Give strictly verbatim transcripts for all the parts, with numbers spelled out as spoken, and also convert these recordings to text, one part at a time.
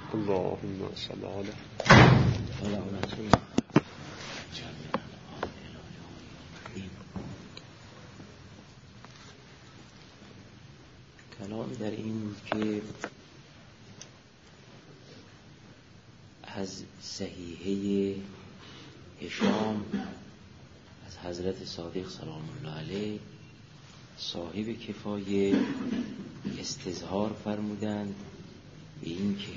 اللهم صل علی کلام در این بود که از صحیحه هشام از حضرت صادق سلام الله علیه صاحب کفایه استظهار فرمودند به این که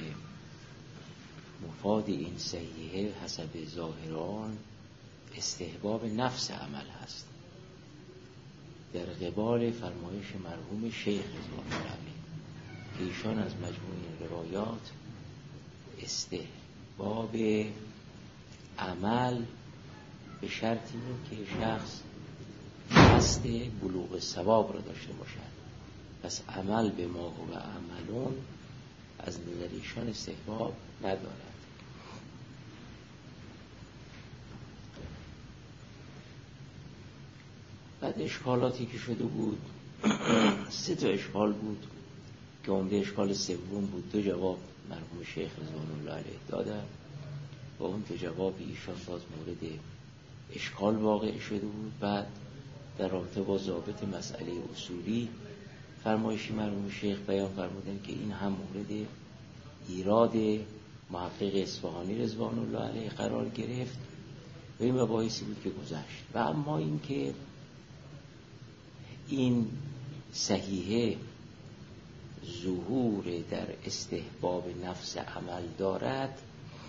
مفاد این صحیحه حسب ظاهران استحباب نفس عمل هست، در قبال فرمایش مرحوم شیخ رضوان الله علیه که ایشان از مجموع این روایات استحباب عمل به شرطی که شخص قصد بلوغ ثواب را داشته باشد، پس عمل به ما و عملون از نظر ایشان استحباب ندارد. بعد اشکالاتی که شده بود سه تا اشکال بود که عمده اشکال سوم بود، دو جواب مرحوم شیخ رضوان الله علیه دادن و اون دو جواب ایشان باز مورد اشکال واقع شده بود. بعد در رابطه با ضابط مسئله اصولی فرمایشی مرحوم شیخ بیان فرمودن که این هم مورد ایراد محقق اصفهانی رضوان الله علیه قرار گرفت و این مباحثی بود که گذشت. و اما این که این صحیحه ظهور در استحباب نفس عمل دارد،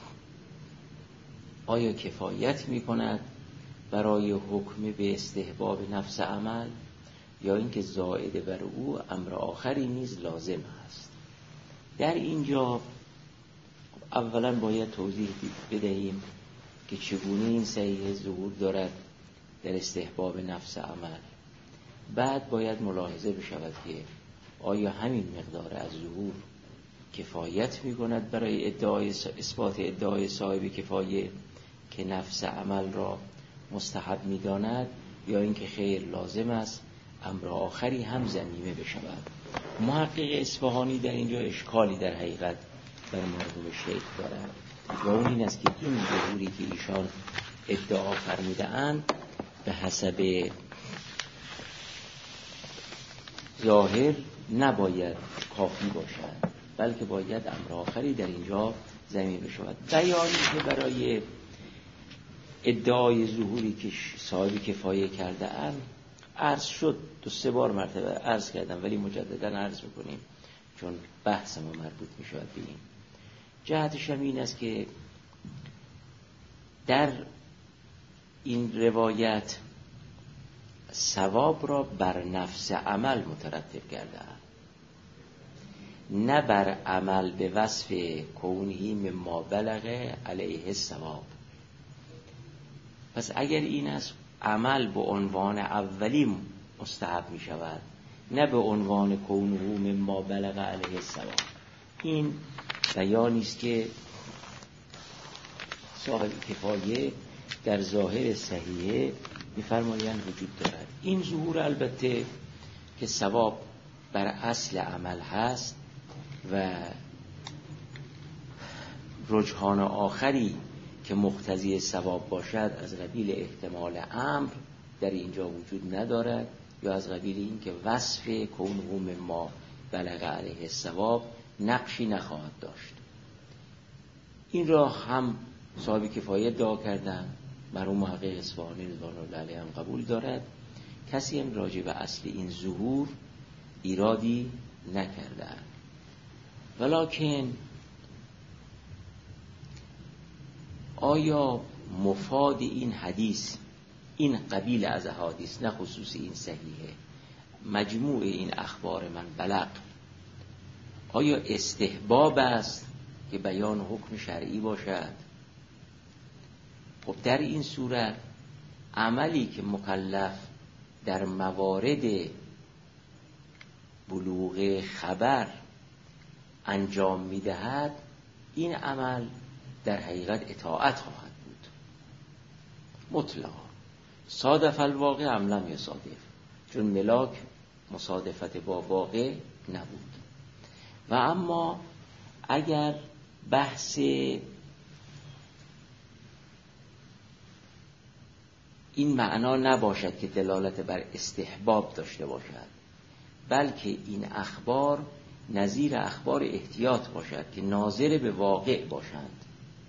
آیا کفایت می کند برای حکم به استحباب نفس عمل یا اینکه زائد بر او امر آخری نیز لازم است؟ در اینجا اولا باید توضیح بدهیم که چگونه این صحیحه ظهور دارد در استحباب نفس عمل. بعد باید ملاحظه بشود که آیا همین مقدار از ظهور کفایت می کند برای ادعای اثبات ادعای صاحب کفایه که نفس عمل را مستحب می داند، یا اینکه خیر لازم است امر آخری هم ضمیمه بشود. محقق اصفهانی در اینجا اشکالی در حقیقت بر مرحوم شیخ دارد و اون این است که این ظهوری که ایشان ادعا فرموده اند به حسب ظاهر نباید کافی باشد، بلکه باید امر آخری در اینجا ضمیمه بشود. بیانی که برای ادعای ظهوری که صاحب کفایه کرده اند عرض شد، دو سه بار مرتبه عرض کردم ولی مجددا عرض میکنیم چون بحث ما مربوط میشود به این. جهتش هم این است که در این روایت ثواب را بر نفس عمل مترتب کرده نه بر عمل به وصف کونهی مما بلغ علیه الثواب. پس اگر این است عمل به عنوان اولی مستحب می شود نه به عنوان کونه مما بلغ علیه الثواب. این بیانی است که صاحب کفایه در ظاهر صحیحه می‌فرمایند وجود دارد. این ظهور البته که ثواب بر اصل عمل هست و رجحان آخری که مقتضی ثواب باشد از قبیل احتمال امر در اینجا وجود ندارد یا از قبیل این که وصف کونه مما بلغ علیه الثواب نقشی نخواهد داشت. این را هم صاحب کفایه ادعا کردن، مرحوم محقق اصفهانی رضوان الله علیه هم قبول دارد، کسی هم راجع به اصل این ظهور ایرادی نکرده. ولکن آیا مفاد این حدیث این قبیل از احادیث نه خصوص این صحیحه مجموع این اخبار من بلغ آیا استحباب است که بیان حکم شرعی باشد؟ خب در این صورت عملی که مکلف در موارد بلوغ خبر انجام میدهد این عمل در حقیقت اطاعت خواهد بود مطلقا، صادف الواقع ام لم یصادف، چون ملاک مصادفت با واقع نبود. و اما اگر بحث این معنا نباشد که دلالت بر استحباب داشته باشد، بلکه این اخبار نظیر اخبار احتیاط باشد که ناظر به واقع باشند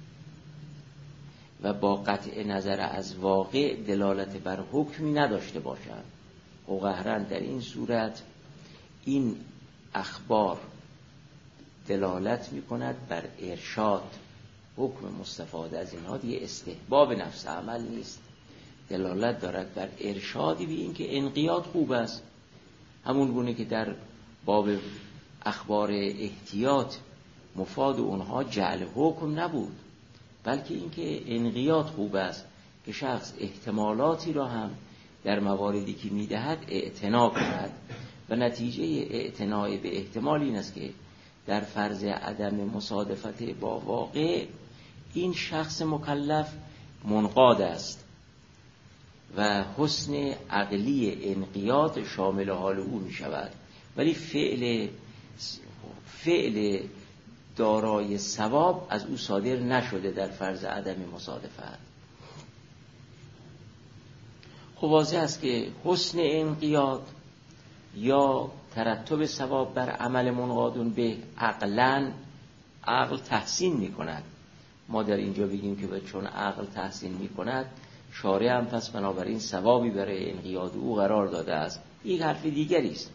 و با قطع نظر از واقع دلالت بر حکمی نداشته باشند. و قهرا در این صورت این اخبار دلالت می کند بر ارشاد. حکم مستفاد از اینها دیگه استحباب نفس عمل نیست، دلالت دارد بر ارشادی به این که انقیاد خوب است، همون گونه که در باب اخبار احتیاط مفاد اونها جعل حکم نبود، بلکه این که انقیاد خوب است که شخص احتمالاتی را هم در مواردی که میدهد اعتنا کند و نتیجه اعتنای به احتمال این است که در فرض عدم مصادفت با واقع این شخص مکلف منقاد است و حسن عقلی انقیاد شامل حال او می شود، ولی فعل فعل دارای ثواب از او صادر نشده در فرض عدم مصادفت. خب واضح است که حسن انقیاد یا ترتب ثواب بر عمل منقادون به عقلن، عقل تحسین می کند. ما در اینجا بگیم که چون عقل تحسین می کند شارع هم پس بنابراین ثوابی برای انقیاد او قرار داده است. یک حرف دیگری است.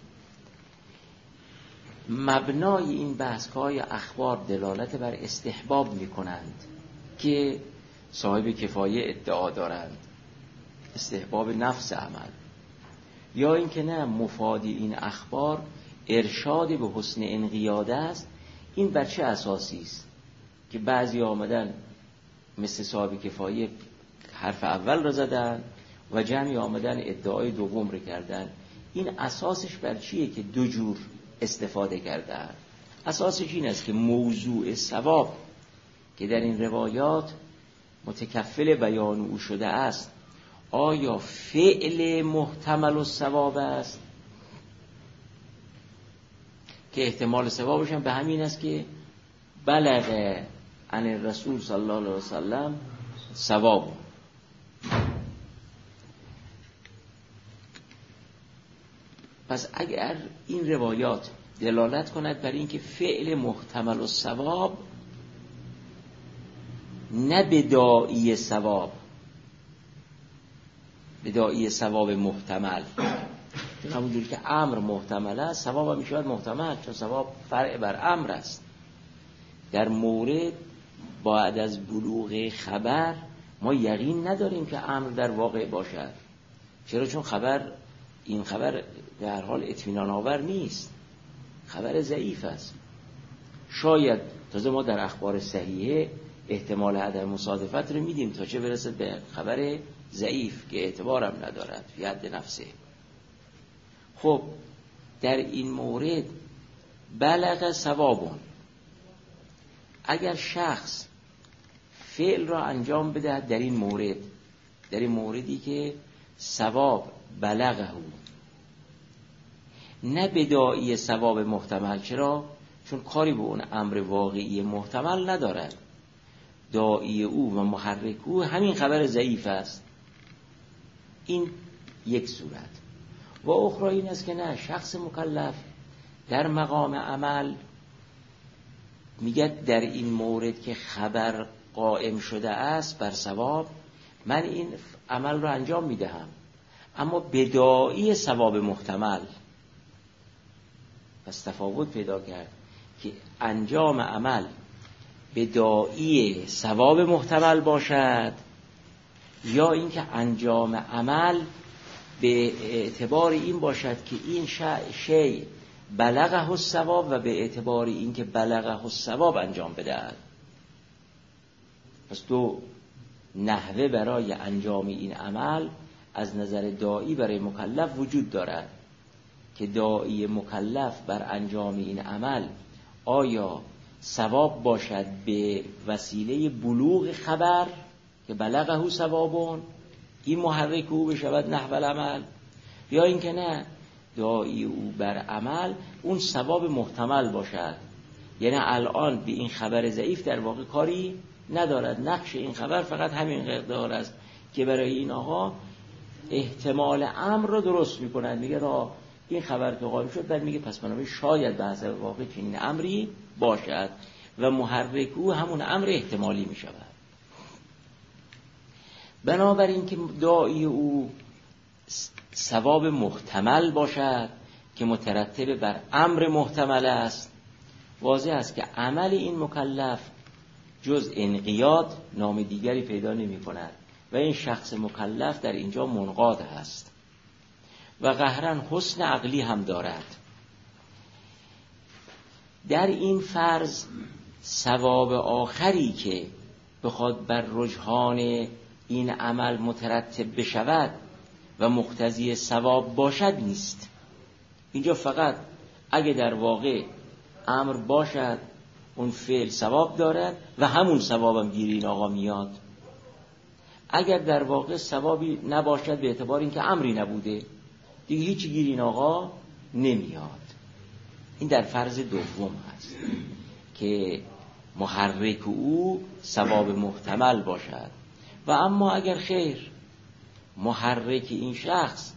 مبنای این بحث‌های اخبار دلالت بر استحباب می کنند که صاحب کفایه ادعا دارند، استحباب نفس عمل، یا اینکه نه مفادی این اخبار ارشاد به حسن انقیاد است. این بر چه اساسی است که بعضی آمدن مثل صاحب کفایه حرف اول را زدن و جمعی آمدن ادعای دوم را کردن؟ این اساسش بر چیه که دو جور استفاده کردن؟ اساسش این است که موضوع ثواب که در این روایات متکفل بیان او شده است آیا فعل محتمل الثواب است که احتمال ثوابش هم به همین است که بلغ عن الرسول صلی الله علیه وسلم ثواب. پس اگر این روایات دلالت کند بر این که فعل محتمل الثواب نه بداعی ثواب، بداعی ثواب محتمل، همونجوری که امر محتمل است ثواب هم میشود محتمل، چون ثواب فرع بر امر است. در مورد بعد از بلوغ خبر ما یقین نداریم که امر در واقع باشد. چرا؟ چون خبر این خبر در حال اطمینان آور نیست، خبر ضعیف است. شاید تازه ما در اخبار صحیحه احتمال عدم مصادفت رو میدیم تا چه برسد به خبر ضعیف که اعتبارم ندارد فی حد نفسه. خب در این مورد بلغ ثوابون، اگر شخص فعل را انجام بده در این مورد، در این موردی که ثواب بلغه، نه بداعی ثواب محتمل. چرا؟ چون کاری به اون امر واقعی محتمل ندارد، داعی او و محرک او همین خبر ضعیف است. این یک صورت. و اخرى این است که نه، شخص مکلف در مقام عمل میگه در این مورد که خبر قائم شده است بر ثواب، من این عمل رو انجام میدهم، اما بداعی ثواب محتمل. پس تفاوت پیدا کرد که انجام عمل بداعی ثواب محتمل باشد یا اینکه انجام عمل به اعتبار این باشد که این شیء بلغه الثواب و به اعتبار این که بلغه الثواب انجام بدهد. پس دو نحوه برای انجام این عمل از نظر داعی برای مکلف وجود دارد که داعی مکلف بر انجام این عمل آیا ثواب باشد به وسیله بلوغ خبر که بلغه ثوابون، این محرک او بشود نحو العمل، یا اینکه نه، داعی او بر عمل اون ثواب محتمل باشد یعنی الان به این خبر ضعیف در واقع کاری ندارد. نقش این خبر فقط همین مقدار است که برای این آقا احتمال امر رو درست میکنن. میگه را این خبر که قائم شد، بعد میگه پس بنابراین شاید به حسب واقع چنین امری باشد و محرک او همون امر احتمالی میشود. بنابراین که داعی او ثواب محتمل باشد که مترتب بر امر محتمل است، واضح است که عمل این مکلف جز انقیاد نام دیگری پیدا نمی کند و این شخص مکلف در اینجا منقاد است و قهرن حسن عقلی هم دارد. در این فرض ثواب آخری که بخواد بر رجحان این عمل مترتب بشود و مقتضی ثواب باشد نیست. اینجا فقط اگه در واقع امر باشد اون فعل ثواب دارد و همون ثوابم گیر این آقا میاد. اگر در واقع ثوابی نباشد به اعتبار اینکه امری نبوده دیگه هیچی گیر این آقا نمیاد. این در فرض دوم هست که محرک او ثواب محتمل باشد. و اما اگر خیر محرک این شخص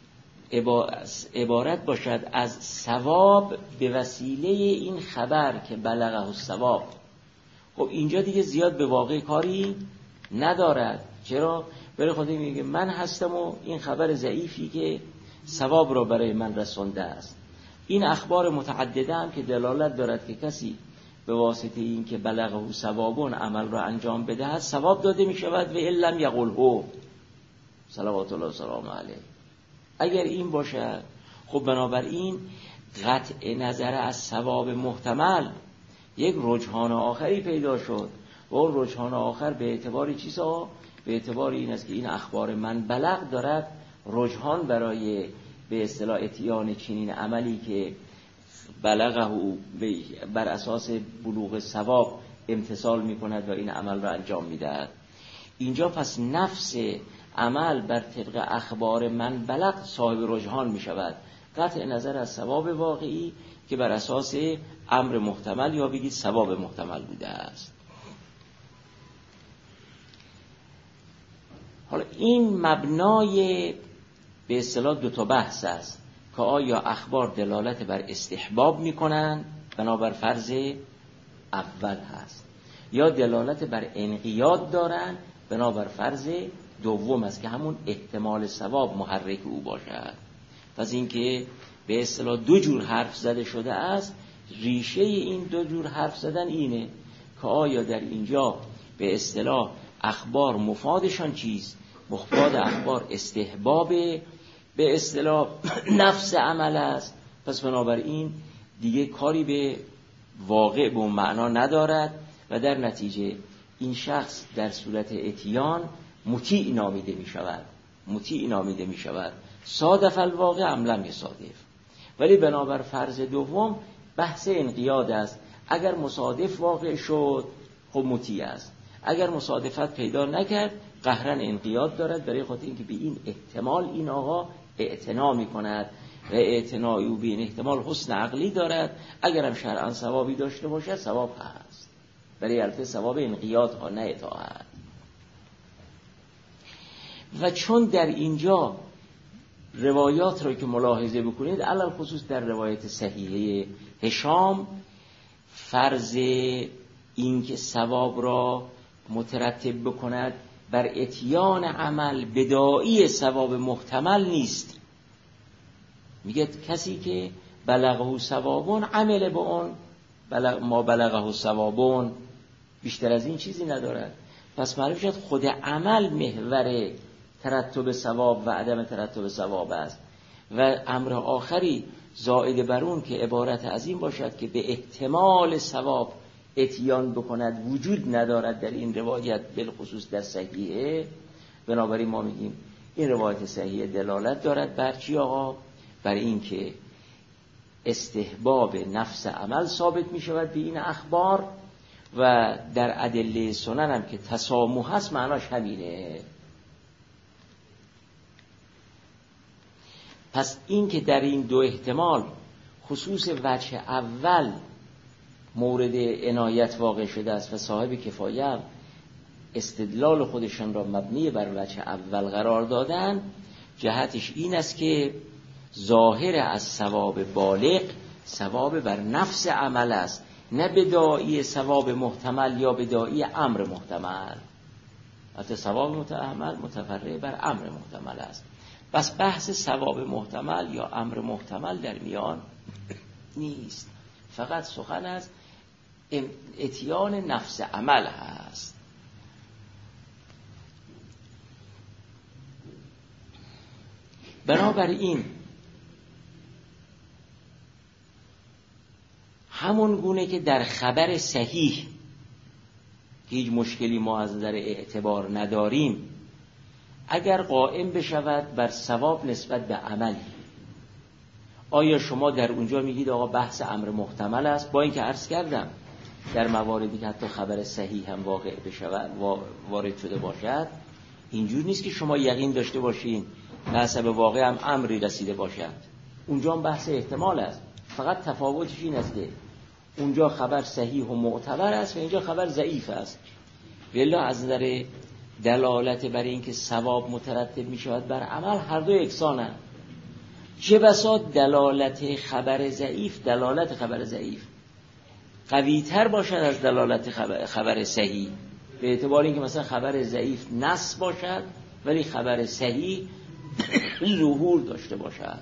عبارت باشد از ثواب به وسیله این خبر که بلغه الثواب، خب اینجا دیگه زیاد به واقع کاری ندارد. چرا؟ برای خود میگه من هستم و این خبر ضعیفی که ثواب را برای من رسانده است. این اخبار متعدده هم که دلالت دارد که کسی به واسطه این که بلغه ثوابون عمل را انجام بدهد ثواب داده می شود و علم یقوله صلوات الله و سلام علیه. اگر این باشد خب بنابراین قطع نظر از ثواب محتمل یک رجحان آخری پیدا شد و اون رجحان آخر به اعتبار چیزا؟ به اعتبار این است که این اخبار من بلغ دارد رجحان برای به اصطلاح اتیان چنین عملی که بلغه بر اساس بلوغ ثواب امتثال می کند و این عمل را انجام می دهد. اینجا پس نفس عمل بر طبق اخبار من بلغ صاحب رجحان می شود، قطع نظر از ثواب واقعی که بر اساس امر محتمل یا بگید ثواب محتمل بوده است. حالا این مبنای به اصطلاح دو تا بحث است که آیا اخبار دلالت بر استحباب می کنند بنابر فرض اول هست یا دلالت بر انقیاد دارند بنابر فرض دوم است که همون احتمال ثواب محرک او باشد. پس اینکه به اصطلاح دو جور حرف زده شده است، ریشه این دو جور حرف زدن اینه که آیا در اینجا به اصطلاح اخبار مفادشان چیست؟ مفاد اخبار استحباب به اصطلاح نفس عمل است، پس بنابراین دیگه کاری به واقع به اون معنا ندارد و در نتیجه این شخص در صورت اتیان مطیع نامیده می شود مطیع نامیده می شود صادف الواقع ام لم یصادف. ولی بنابر فرض دوم بحث انقیاد است. اگر مصادف واقع شد خب مطیع است، اگر مصادفت پیدا نکرد قهرن انقیاد دارد، برای خاطر اینکه به این احتمال این آقا اعتنا می کند و اعتنای او به این احتمال حسن عقلی دارد. اگرم شرعاً ثوابی داشته باشد ثواب هست، برای البته ثواب انقیاد ها نه اطاعت. و چون در اینجا روایات رو که ملاحظه بکنید علل خصوص در روایت صحیحه هشام فرض این که ثواب را مترتب بکند بر اتیان عمل بدائی ثواب محتمل نیست. میگه کسی که بلغه ثوابون عمل به اون بلغ ما بلغه ثوابون، بیشتر از این چیزی ندارد. پس معلوم شد خود عمل محور ترتب ثواب و عدم ترتب ثواب است و امر آخری زائد بر اون که عبارت از این باشد که به احتمال ثواب اتیان بکند وجود ندارد در این روایت، بالخصوص در صحیحه. بنابراین ما میگیم این روایت صحیحه دلالت دارد بر چی آقا؟ بر این که استحباب نفس عمل ثابت می شود به این اخبار و در ادله سنن هم که تسامح هست معناش همینه. پس این که در این دو احتمال خصوص وجه اول مورد عنایت واقع شده است و صاحب کفایه هم استدلال خودشان را مبنی بر وجه اول قرار دادن، جهتش این است که ظاهر از ثواب بالغ ثواب بر نفس عمل است، نه بداعی ثواب محتمل یا بداعی امر محتمل. حتی ثواب محتمل متفرع بر امر محتمل است. بس بحث ثواب محتمل یا امر محتمل در میان نیست، فقط سخن از اتیان نفس عمل هست. بنابراین همون گونه که در خبر صحیح هیچ مشکلی ما از نظر اعتبار نداریم، اگر قائم بشود بر ثواب نسبت به عملی، آیا شما در اونجا میگید آقا بحث امر محتمل است؟ با اینکه عرض کردم در مواردی که حتی خبر صحیح هم واقع بشود وارد شده باشد، اینجور نیست که شما یقین داشته باشین نسب واقع هم امری رسیده باشد. اونجا هم بحث احتمال است، فقط تفاوتش این است که اونجا خبر صحیح و معتبر است و اینجا خبر ضعیف است. والله از نظر دلالت بر این که ثواب مترتب می شود بر عمل هر دو یکسانند. چه بسا دلالت خبر ضعیف دلالت خبر ضعیف قوی تر باشد از دلالت خبر, خبر صحیح، به اعتبار اینکه مثلا خبر ضعیف نص باشد ولی خبر صحیح ظهور داشته باشد.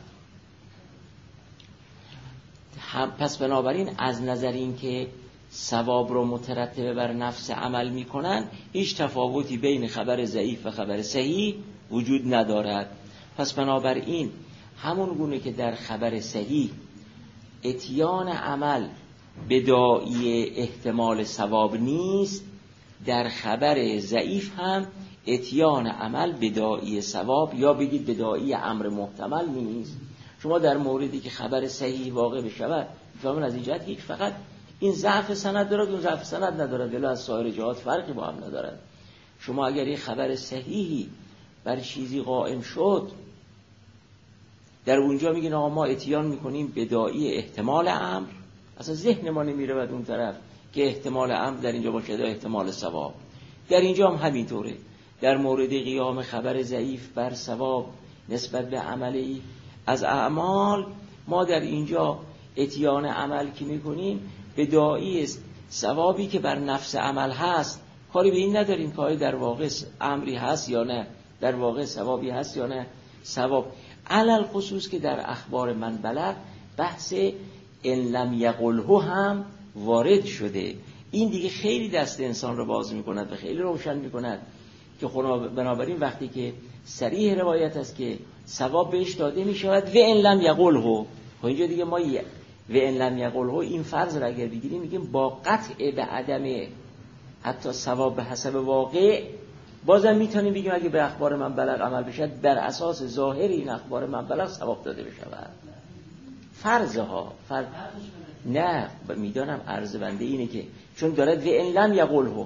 پس بنابراین از نظر این که ثواب رو مترتب بر نفس عمل میکنن، هیچ تفاوتی بین خبر ضعیف و خبر صحیح وجود ندارد. پس بنابراین همون گونه که در خبر صحیح اتیان عمل بداعی احتمال ثواب نیست، در خبر ضعیف هم اتیان عمل بداعی ثواب یا بگید بداعی امر محتمل نیست. شما در موردی که خبر صحیح واقع بشود میفهمون از این جهت هیچ فقط این ضعف سند دارد اون ضعف سند ندارد، ولی از سایر جهات فرقی با هم ندارد. شما اگر یک خبر صحیحی بر چیزی قائم شد، در اونجا میگین آقا ما اتیان میکنیم بداعی احتمال امر، اصلا ذهن ما نمیره بعد اون طرف که احتمال امر در اینجا باشه یا احتمال ثواب. در اینجا هم همینطوره. در مورد قیام خبر ضعیف بر ثواب نسبت به عملی از اعمال، ما در اینجا اتیان عمل که میکنیم بداعی است ثوابی که بر نفس عمل هست، کاری به این نداریم که در واقع امری هست یا نه، در واقع ثوابی هست یا نه. ثواب علل خصوص که در اخبار من بلغ بحث ان لم یقله هم وارد شده. این دیگه خیلی دست انسان رو باز میکند و خیلی روشن میکند که خدا بنابراین وقتی که صریح روایت است که ثواب بهش داده میشود و ان لم یقله، اینجا دیگه ما و ان لم یقله این فرض را اگر بگیریم میگیم با قطع به عدم حتی ثواب به حسب واقع، بازم میتونیم بگیم اگه به اخبار من بلغ عمل بشد بر اساس ظاهر این اخبار من بلغ ثواب داده بشود. فرض ها فرض نه میدانم عرض بنده اینه که چون دارد و ان لم یقله،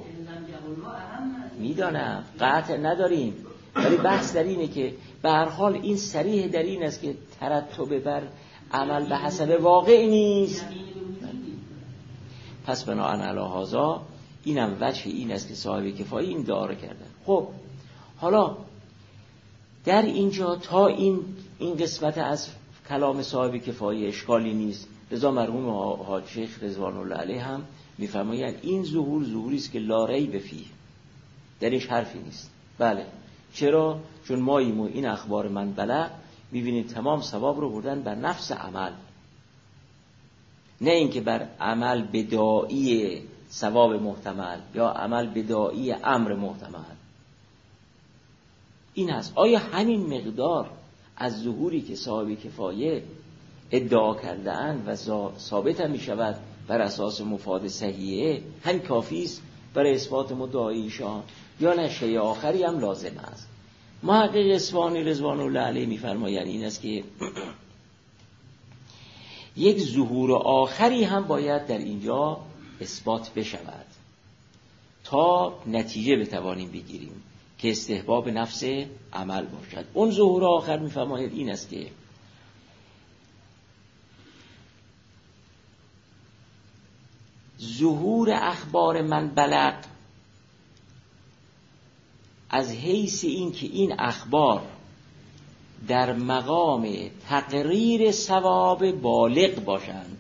میدانم قطع نداریم، ولی بحث در اینه که به هر حال این صریح در این است که ترتب بر عمل به حسب واقع نیست. پس بناهن علی هذا اینم وجه این است که صاحب کفایه این دعا کردن. خب حالا در اینجا تا این این قسمت از کلام صاحب کفایه اشکالی نیست. رضا مرحوم حاج شیخ رضوان الله علیه هم میفرمایند این ظهور ظهوری است که لا ریب فیه، درش حرفی نیست. بله چرا؟ چون ما این اخبار من بلغ میبینید تمام ثواب رو بردن بر نفس عمل، نه اینکه بر عمل بداعی ثواب محتمل یا عمل بداعی امر محتمل. این هست. آیا همین مقدار از ظهوری که صاحب کفایه ادعا کرده اند و ثابت هم می شود بر اساس مفاد صحیحه هم کافی است برای اثبات مدعایشان، یا نه شیء آخری هم لازم است؟ محقق اصفهانی رضوان الله علیه می‌فرمایند این است که یک ظهور آخری هم باید در اینجا اثبات بشود تا نتیجه بتوانیم بگیریم که استحباب نفس عمل باشد. اون ظهور آخر می‌فرماید این است که ظهور اخبار من بلغ از حیث این که این اخبار در مقام تقریر ثواب بالغ باشند،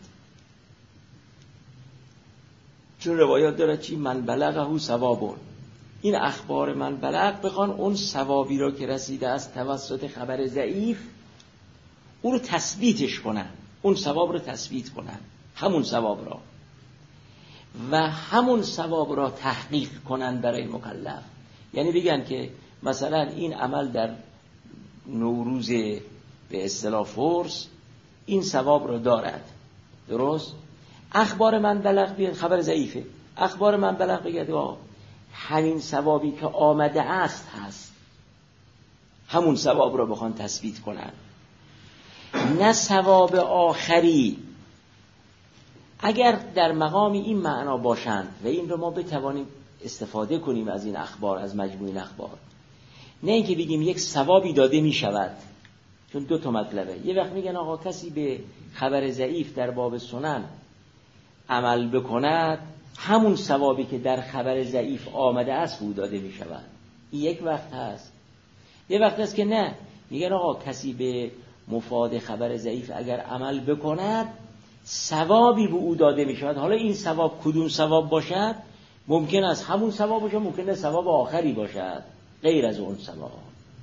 چون روایات دارد چی؟ من بلغه ثوابون، این اخبار من بلغ بخوان اون ثوابی را که رسیده از توسط خبر ضعیف اون رو تثبیتش کنن، اون ثواب رو تثبیت کنن، همون ثواب را و همون ثواب را تحقیق کنن برای مکلف. یعنی بگن که مثلا این عمل در نوروز به اصطلاح فرس این ثواب را دارد، درست؟ اخبار من بلغ بیاد، خبر ضعیفه، اخبار من بلغ بگه همین ثوابی که آمده است هست، همون ثواب را بخوان تثبیت کنن، نه ثواب آخری. اگر در مقام این معنا باشند و این رو ما بتوانیم استفاده کنیم از این اخبار، از مجموع این اخبار، نه اینکه بگیم یک ثوابی داده می شود، چون دو تا مطلبه. یه وقت میگن آقا کسی به خبر ضعیف در باب سنن عمل بکند همون ثوابی که در خبر ضعیف آمده است او داده می شود، این یک وقت هست. یه وقت هست که نه، میگن آقا کسی به مفاد خبر ضعیف اگر عمل بکند ثوابی به او داده می شود. حالا این ثواب کدوم ثواب باشد؟ ممکن است همون ثواب باشد، ممکن است ثواب آخری باشد غیر از اون ثواب.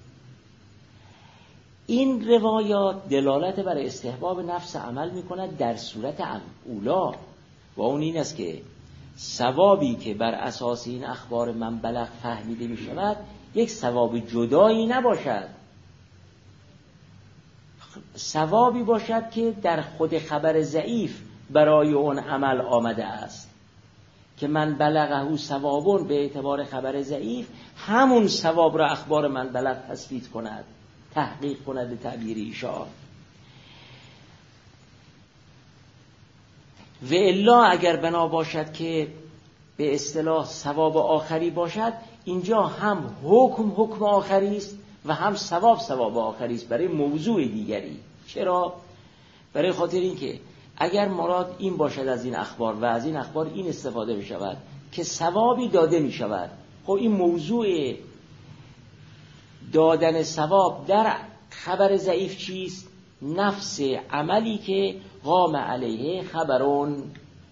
این روایات دلالت بر استحباب نفس عمل می کند در صورت اولا، و اون این است که ثوابی که بر اساس این اخبار من بلغ فهمیده می شود یک ثواب جدایی نباشد، ثوابی باشد که در خود خبر ضعیف برای اون عمل آمده است، که من بلغه ثوابون به اعتبار خبر ضعیف همون ثواب را اخبار من بلغ تثبیت کند، تحقیق کند به تعبیر ایشان. و الا اگر بنا باشد که به اصطلاح ثواب آخری باشد، اینجا هم حکم حکم آخری است و هم ثواب ثواب آخری است برای موضوع دیگری. چرا؟ برای خاطر این که اگر مراد این باشد از این اخبار و از این اخبار این استفاده بشود که ثوابی داده می شود، خب این موضوع دادن ثواب در خبر ضعیف چیست؟ نفس عملی که قام علیه خبرون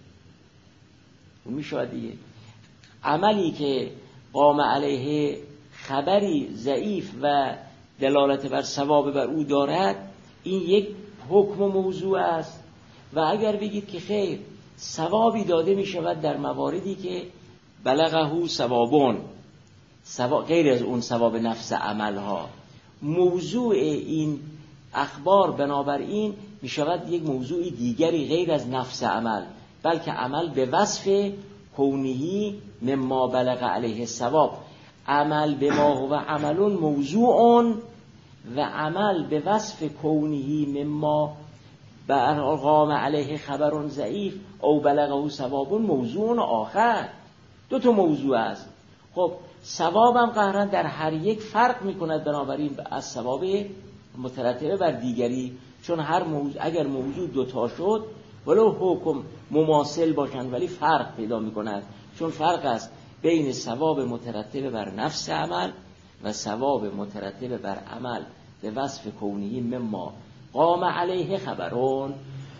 می شود دیگه، عملی که قام علیه خبری ضعیف و دلالت بر ثواب بر او دارد، این یک حکم و موضوع است. و اگر بگید که خیر ثوابی داده می شود در مواردی که بلغه ثوابون، غیر از اون ثواب نفس عملها، موضوع این اخبار بنابراین می شود یک موضوع دیگری غیر از نفس عمل، بلکه عمل به وصف کونهی مما بلغ علیه ثواب، عمل به ما هو عملون موضوعون و عمل به وصف کونهی مما قام علیه خبرون ضعیف او بلغه ثوابون موضوع آخر. دو تا موضوع است. خب ثوابم قهرا در هر یک فرق میکند بنابراین از ثواب مترتبه بر دیگری، چون هر موضوع اگر موضوع دوتا شد ولو حکم مماثل باشند ولی فرق پیدا میکند، چون فرق است بین ثواب مترتبه بر نفس عمل و ثواب مترتبه بر عمل به وصف کونی مما قام علیه خبرون.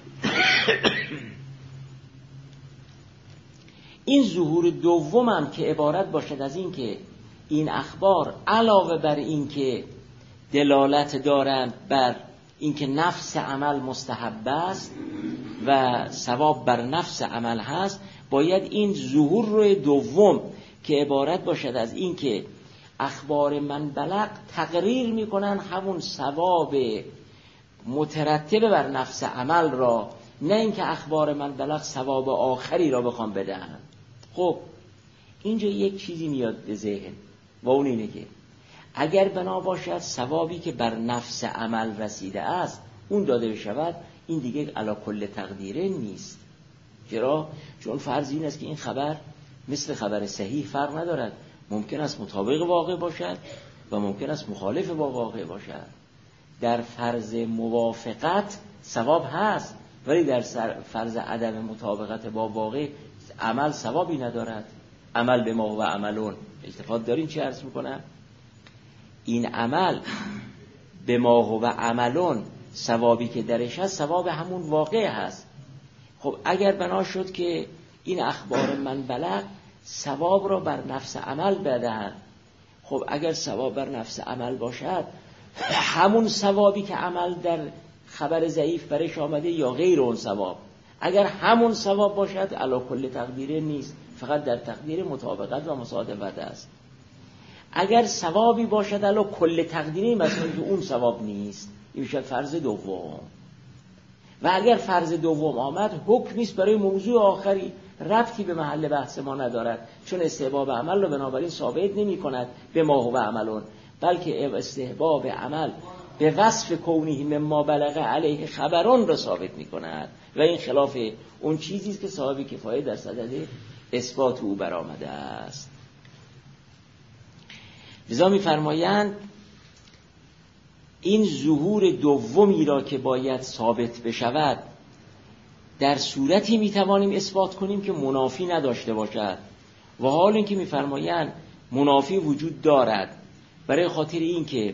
این ظهور دومم که عبارت باشد از این که این اخبار علاوه بر این که دلالت دارند بر این که نفس عمل مستحب است و ثواب بر نفس عمل هست، باید این ظهور رو دوم که عبارت باشد از این که اخبار من بلغ تقریر میکنن همون ثواب مترتب بر نفس عمل را، نه اینکه اخبار من بلغ ثواب آخری را بخوام بدهن. خب اینجا یک چیزی میاد به ذهن و اون اینه که اگر بنا باشد ثوابی که بر نفس عمل رسیده است اون داده بشود، این دیگه علی کل تقدیره نیست. چرا؟ چون فرض این است که این خبر مثل خبر صحیح فرق ندارد، ممکن است مطابق واقع باشد و ممکن است مخالف با واقع باشد. در فرض موافقت ثواب هست، ولی در فرض عدم مطابقت با واقع عمل ثوابی ندارد؟ عمل به ما و عملون التفات دارین چی عرض میکنم؟ این عمل به ما و عملون ثوابی که درش هست ثواب همون واقع هست. خب اگر بنا شد که این اخبار من بلغ ثواب را بر نفس عمل بدهند، خب اگر ثواب بر نفس عمل باشد همون ثوابی که عمل در خبر ضعیف برش آمده یا غیر اون ثواب، اگر همون ثواب باشد علی کل تقدیره نیست، فقط در تقدیر مطابقت و مصادفت است. اگر ثوابی باشد علی کل تقدیره مثلا که اون ثواب نیست، این میشه فرض دوم. و اگر فرض دوم آمد حکمی است برای موضوع آخری، ربطی به محل بحث ما ندارد، چون استحباب عمل رو بنابراین ثابت نمی کند به ما و عملون، بلکه استحباب عمل به وصف کونی مما بلغ علیه خبران را ثابت می کند و این خلاف اون چیزی است که صاحب کفایه در صدد اثبات او برآمده است. لذا می فرمایند این ظهور دومی را که باید ثابت بشود در صورتی می توانیم اثبات کنیم که منافی نداشته باشد، و حال این که می فرمایند منافی وجود دارد برای خاطر این که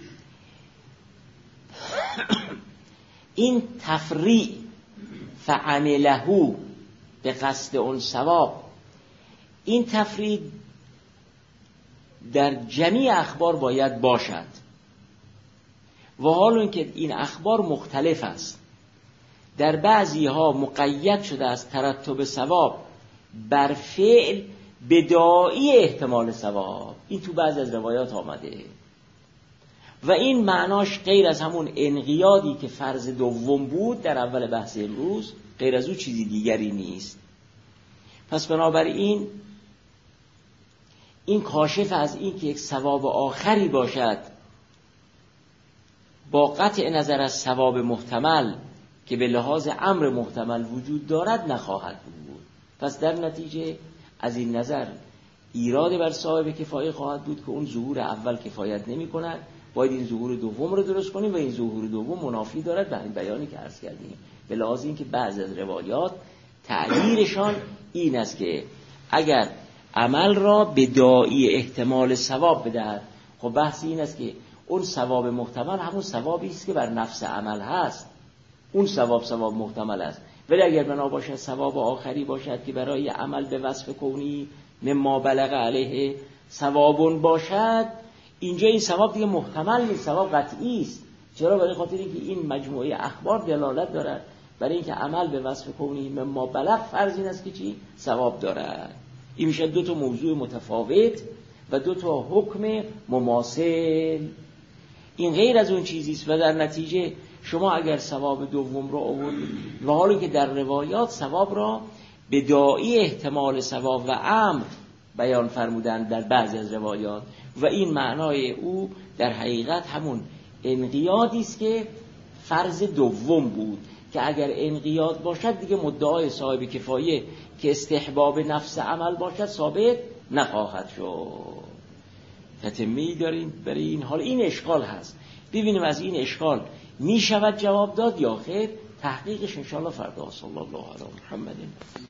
این تفریع فعمله به قصد اون ثواب، این تفریع در جمیع اخبار باید باشد، و حال این که این اخبار مختلف است، در بعضی ها مقید شده است ترتب ثواب بر فعل بداعی احتمال ثواب، این تو بعض از روایات آمده و این معناش غیر از همون انقیادی که فرض دوم بود در اول بحث امروز، غیر از او چیزی دیگری نیست. پس بنابراین این کاشف از این که یک ثواب آخری باشد با قطع نظر از ثواب محتمل که به لحاظ امر محتمل وجود دارد نخواهد بود. پس در نتیجه از این نظر ایراد بر صاحب کفایه خواهد بود که اون ظهور اول کفایت نمی کند، باید این ظهور دوم رو درست کنیم و این ظهور دوم منافی دارد به این بیانی که عرض کردیم، به لحاظ این که بعض از روایات تعبیرشان این است که اگر عمل را به داعی احتمال ثواب بدهد، خب بحث این است که اون ثواب محتمل همون ثوابی است که بر نفس عمل هست، اون ثواب ثواب محتمل است. ولی اگر بنا باشد ثواب آخری باشد که برای عمل به وصف کونی مما بلغ علیه ثوابون باشد، اینجا این ثواب دیگه محتمل نیست، ثواب قطعی است. چرا؟ برای خاطر اینکه این مجموعه اخبار دلالت دارد برای اینکه عمل به وصف کونی مما بلغ فرض این است که چی؟ ثواب دارد. این میشه دو تا موضوع متفاوت و دو تا حکم مماثل. این غیر از اون چیزی است و در نتیجه شما اگر ثواب دوم را آوردید و حالی که در روایات ثواب را به داعی احتمال ثواب و امر بیان فرمودند در بعضی از روایات، و این معنای او در حقیقت همون انقیادی است که فرض دوم بود که اگر انقیاد باشد دیگه مدعای صاحب کفایه که استحباب نفس عمل باشد ثابت نخواهد شد. تتمی دارین برای این حال این اشکال هست، ببینیم از این اشکال می شود جواب داد یا خیر. تحقیقش انشاءالله فردا. صلی الله علی محمد.